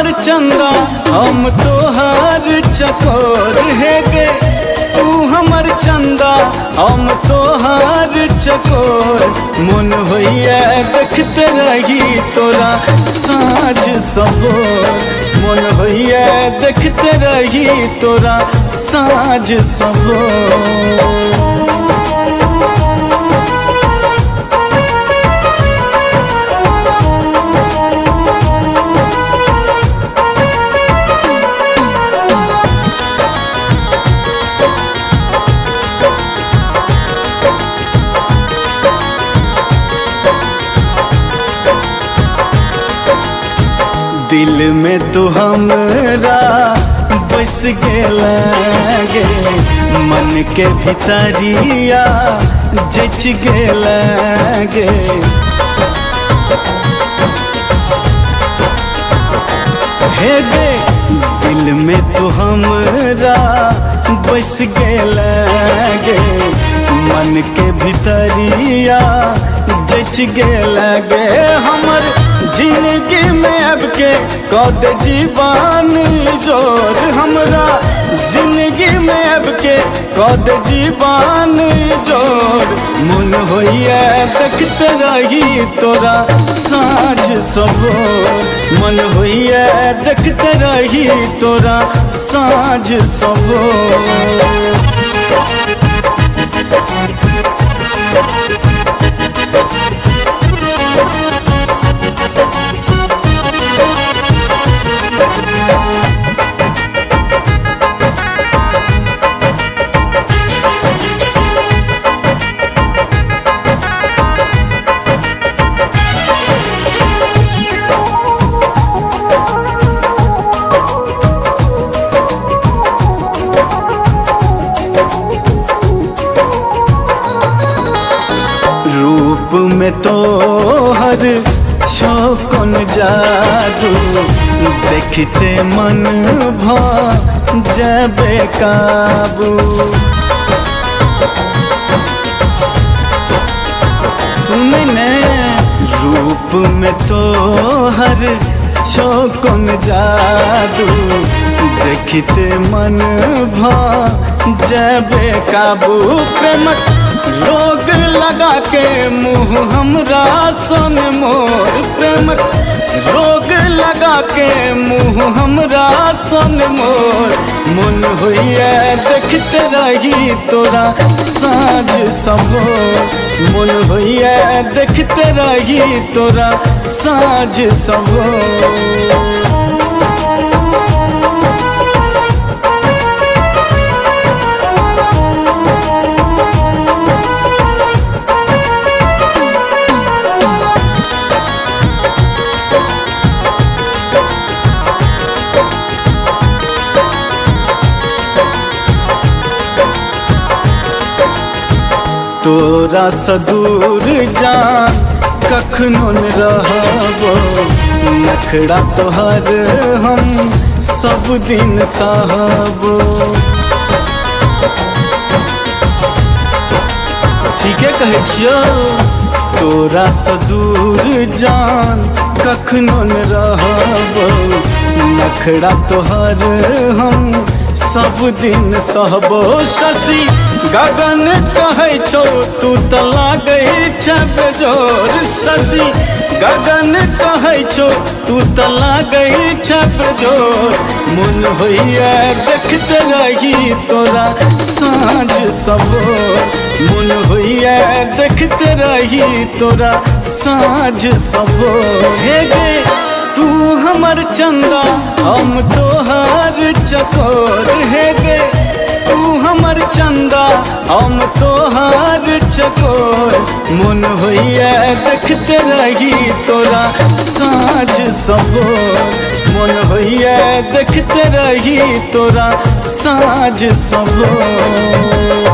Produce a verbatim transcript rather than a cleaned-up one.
हमर चंदा हम तोहार चकोर है गे। तू हमर चंदा हम तोहार चकोर। मन होइया देखते रही तोरा साँझ सबोर। मन होइया देखते रही तोरा साँझ सबोर। दिल में तू हमरा बस गेला गे। मन के भितरिया जच गेला गे। हे गे दिल में तू हमरा बस गेला गे। मन के भितरिया जच गेला गे। हमर जिंदगी में अब के कद जीवन जोर। हमरा जिंदगी में अब के कद जीवन जोर। मन होइया देखते रही तोरा साँझ सबोर। मन होइया देखते रही तोरा साँझ सबोर। रूप में तो हर छौकन जादू। देखते मन भा जाबे काबू। सुन ने रूप में तो हर छौकन जादू। देखते मन भा जाबे काबू। प्रेम रोग लगा के मुँह हमरा सन मोर। प्रेम रोग लगा के मुँह हमरा सन मोर। मन होइया देखते रही तोरा साँझ सबोर। मन होइया देखते रही तोरा साँझ सबोर। तोरा सदूर जान कखनो न रहबो। नखड़ा तोहर हम सब दिन सहबो। ठीके कहै छियो। तोरा सदूर जान कखनो न रहबो। नखड़ा तोहर हम सब दिन सहबो। शशि गगन कहै छौ तू त लागै छै बेजोर। शशि गगन कहै छौ तू त लागै छै बेजोर। मन होइया देखते रही तोरा साँझ सबोर। मन होइया देखते रही तोरा साँझ सबोर। हे गे तू हमर चंदा हम तोहार चकोर। हे गे तू हमर चंदा हम तोहार चकोर। मन होइया देखते रही तोरा साँझ सबोर। मन होइया देखते रही तोरा साँझ सबोर।